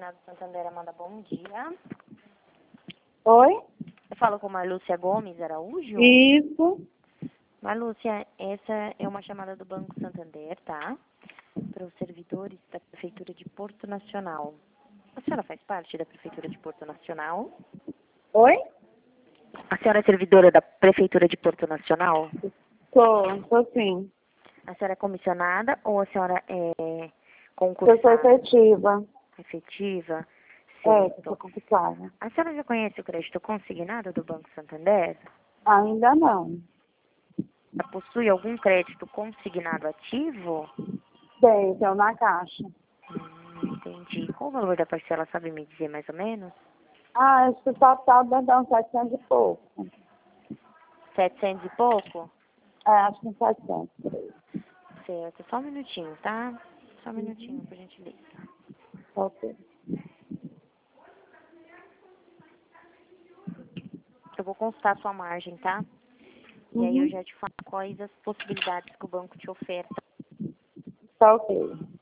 Consignado Santander, Amanda, bom dia. Oi? Eu falo com Marlúcia Gomes Araújo. Isso. Marlúcia, essa é uma chamada do Banco Santander, tá? Para os servidores da Prefeitura de Porto Nacional. A senhora faz parte da Prefeitura de Porto Nacional? Oi? A senhora é servidora da Prefeitura de Porto Nacional? Tô sim. A senhora é comissionada ou a senhora é Eu concursada? sou efetiva. Efetiva? Eu Certo. sou concursada. A senhora já conhece o crédito consignado do Banco Santander? Ainda não. Ela possui algum crédito consignado ativo? Tem na caixa. Entendi. Qual o valor da parcela, sabe me dizer mais ou menos? Acho que o total deve dar uns 700 e pouco. 700 e pouco? Acho que uns 700 por aí. Certo. Só um minutinho, tá? Só um minutinho, por gentileza. Ok. Eu vou consultar a sua margem, tá? E aí eu já te falo quais as possibilidades que o banco te oferta. Tá ok.